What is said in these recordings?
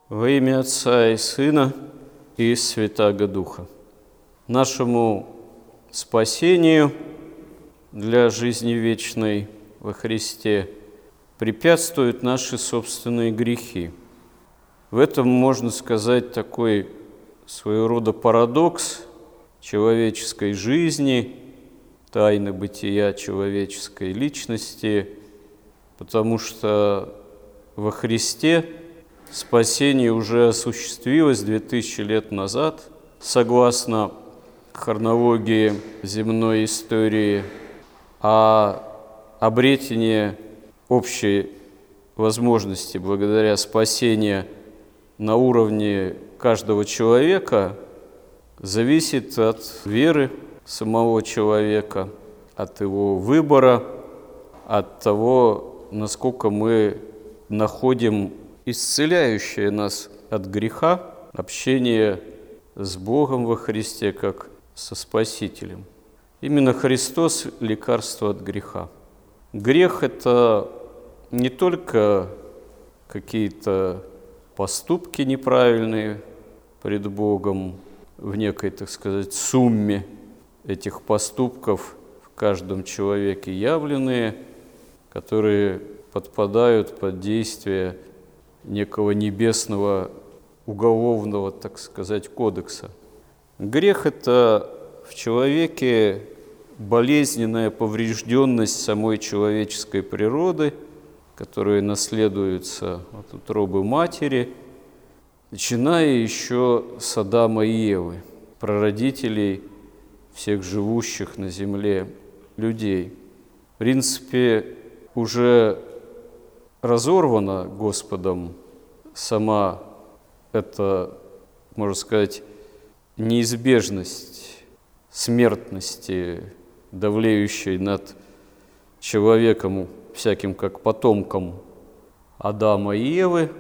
Во имя Отца и Сына и Святаго Духа. Нашему спасению для жизни вечной во Христе препятствуют наши собственные грехи. В этом, можно сказать, такой своего рода парадокс человеческой жизни, тайны бытия человеческой личности, потому что во Христе спасение уже осуществилось 2000 лет назад, согласно хронологии земной истории, а обретение общей возможности благодаря спасению на уровне каждого человека зависит от веры самого человека, от его выбора, от того, насколько мы находим исцеляющее нас от греха общение с Богом во Христе, как со Спасителем. Именно Христос – лекарство от греха. Грех – это не только какие-то поступки неправильные пред Богом в некой, так сказать, сумме этих поступков в каждом человеке явленные, которые подпадают под действие некого небесного уголовного, так сказать, кодекса. Грех – это в человеке болезненная поврежденность самой человеческой природы, которая наследуется от утробы матери, начиная еще с Адама и Евы, прародителей всех живущих на земле людей. В принципе, уже разорвана Господом сама эта, можно сказать, неизбежность смертности, давлеющей над человеком, всяким как потомком Адама и Евы,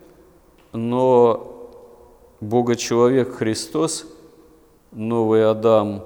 но Бога-человек Христос, новый Адам,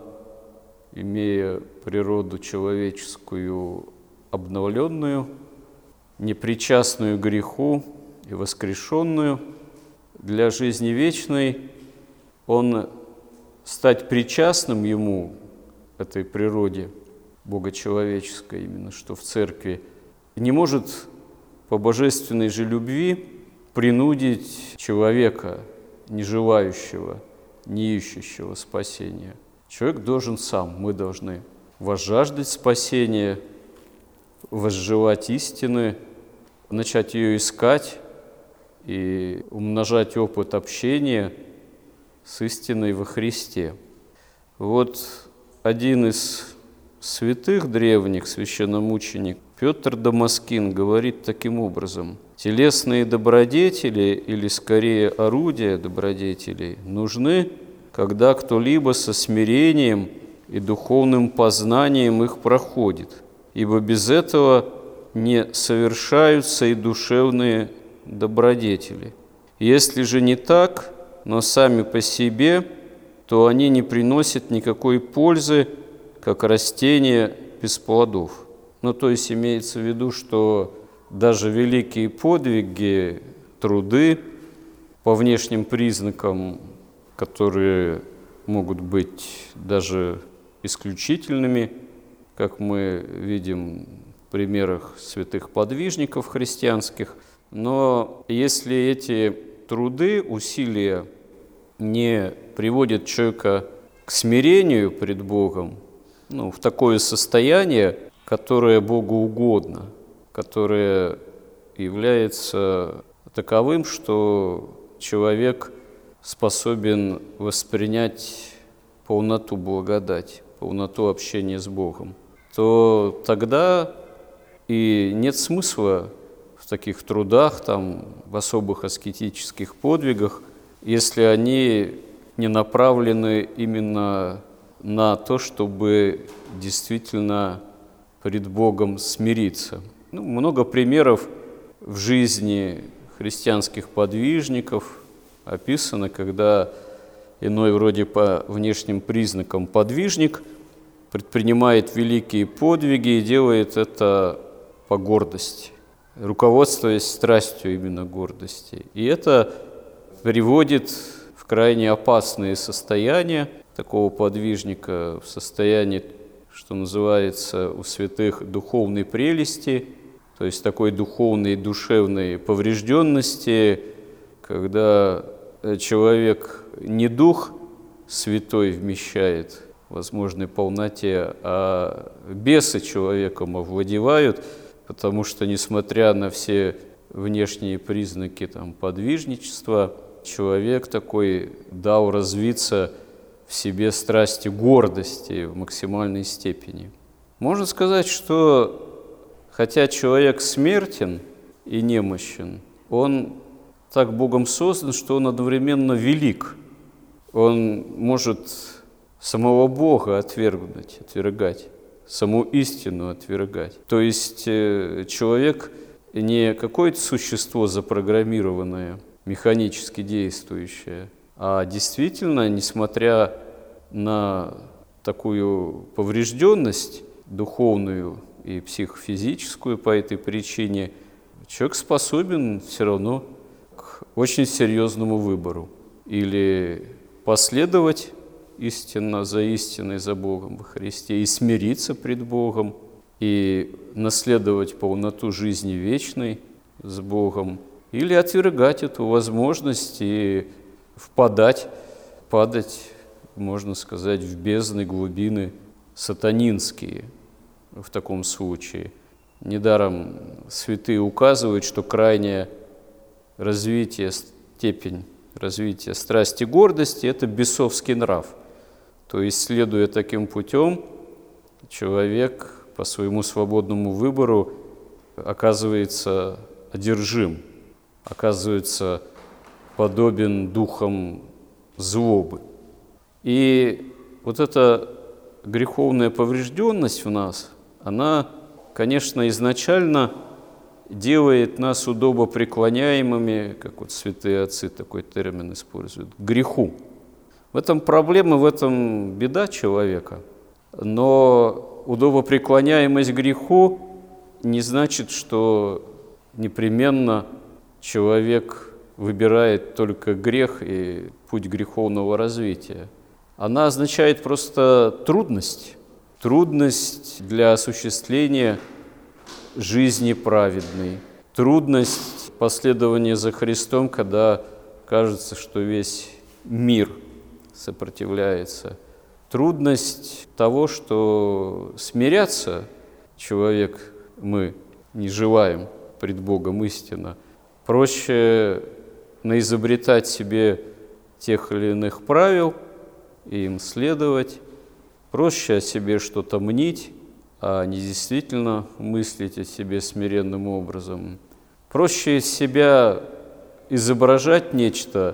имея природу человеческую обновленную, непричастную греху и воскрешенную для жизни вечной, он стать причастным ему, этой природе богочеловеческой, именно что в церкви, не может по божественной же любви принудить человека, не желающего, не ищущего спасения. Человек должен сам, мы должны возжаждать спасения, возжелать истины, начать ее искать и умножать опыт общения с истиной во Христе. Вот один из святых древних, священномученик Петр Дамаскин, говорит таким образом: телесные добродетели, или скорее орудия добродетелей, нужны, когда кто-либо со смирением и духовным познанием их проходит, ибо без этого не совершаются и душевные добродетели. Если же не так, но сами по себе, то они не приносят никакой пользы, как растения без плодов. То есть имеется в виду, что даже великие подвиги, труды по внешним признакам, которые могут быть даже исключительными, как мы видим в примерах святых подвижников христианских, но если эти труды, усилия не приводят человека к смирению пред Богом, в такое состояние, которое Богу угодно, которое является таковым, что человек способен воспринять полноту благодати, полноту общения с Богом, то тогда и нет смысла в таких трудах, в особых аскетических подвигах, если они не направлены именно на то, чтобы действительно пред Богом смириться. Много примеров в жизни христианских подвижников описано, когда иной вроде по внешним признакам подвижник предпринимает великие подвиги и делает это по гордости, руководствуясь страстью именно гордости. И это приводит в крайне опасные состояния такого подвижника, в состоянии, что называется у святых, духовной прелести, то есть такой духовной и душевной поврежденности, когда человек не дух святой вмещает в возможной полноте, а бесы человеком овладевают, потому что, несмотря на все внешние признаки подвижничества, человек такой дал развиться в себе страсти гордости в максимальной степени. Можно сказать, что хотя человек смертен и немощен, он так Богом создан, что он одновременно велик. Он может самого Бога отвергать, саму истину отвергать. То есть человек не какое-то существо запрограммированное, механически действующее, а действительно, несмотря на такую поврежденность духовную и психофизическую по этой причине, человек способен все равно к очень серьезному выбору. Или последовать истинно за истиной, за Богом во Христе, и смириться пред Богом, и наследовать полноту жизни вечной с Богом, или отвергать эту возможность и падать, можно сказать, в бездны, глубины сатанинские в таком случае. Недаром святые указывают, что крайнее развитие, степень развития страсти гордости – это бесовский нрав. То есть, следуя таким путем, человек по своему свободному выбору оказывается одержим, оказывается подобен духам злобы. И вот эта греховная поврежденность в нас, она, конечно, изначально делает нас удобопреклоняемыми, как вот святые отцы такой термин используют, к греху. В этом проблема, в этом беда человека. Но удобопреклоняемость к греху не значит, что непременно человек выбирает только грех и путь греховного развития. Она означает просто трудность для осуществления жизни праведной, трудность последования за Христом, когда кажется, что весь мир сопротивляется, трудность того, что смиряться человек мы не желаем пред Богом истинно, проще наизобретать себе тех или иных правил и им следовать, проще о себе что-то мнить, а не действительно мыслить о себе смиренным образом. Проще из себя изображать нечто,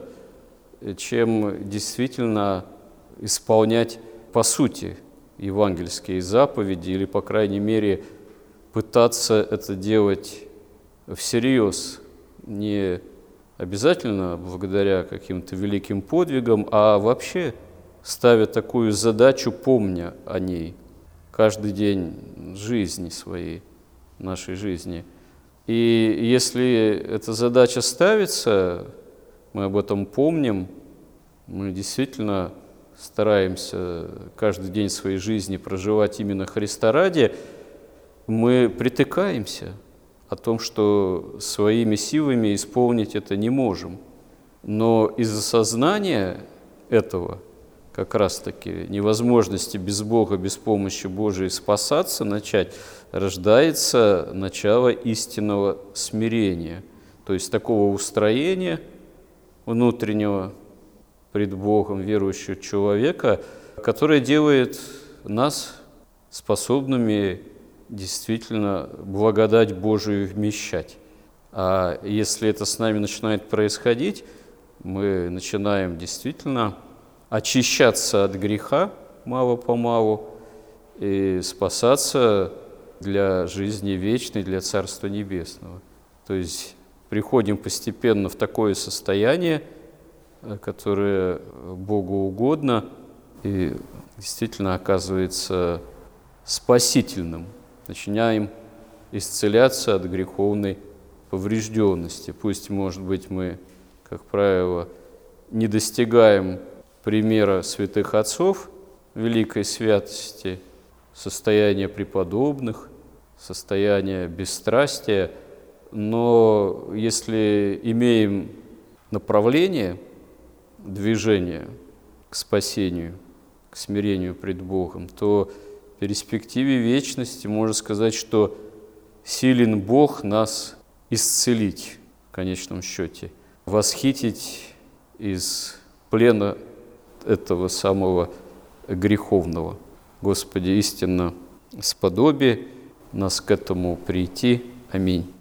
чем действительно исполнять по сути евангельские заповеди или, по крайней мере, пытаться это делать всерьез, не обязательно благодаря каким-то великим подвигам, а вообще ставя такую задачу, помня о ней каждый день жизни своей, нашей жизни. И если эта задача ставится, мы об этом помним, мы действительно стараемся каждый день своей жизни проживать именно Христа ради, мы притыкаемся о том, что своими силами исполнить это не можем. Но из осознания этого, как раз-таки невозможности без Бога, без помощи Божией спасаться, начать, рождается начало истинного смирения, то есть такого устроения внутреннего пред Богом верующего человека, которое делает нас способными действительно благодать Божию вмещать. А если это с нами начинает происходить, мы начинаем действительно очищаться от греха мало-помалу и спасаться для жизни вечной, для Царства Небесного. То есть приходим постепенно в такое состояние, которое Богу угодно и действительно оказывается спасительным. Начинаем исцеляться от греховной поврежденности. Пусть, может быть, мы, как правило, не достигаем примера святых отцов великой святости, состояния преподобных, состояния бесстрастия, но если имеем направление движения к спасению, к смирению пред Богом, то в перспективе вечности можно сказать, что силен Бог нас исцелить в конечном счете, восхитить из плена этого самого греховного. Господи, истинно сподоби нас к этому прийти. Аминь.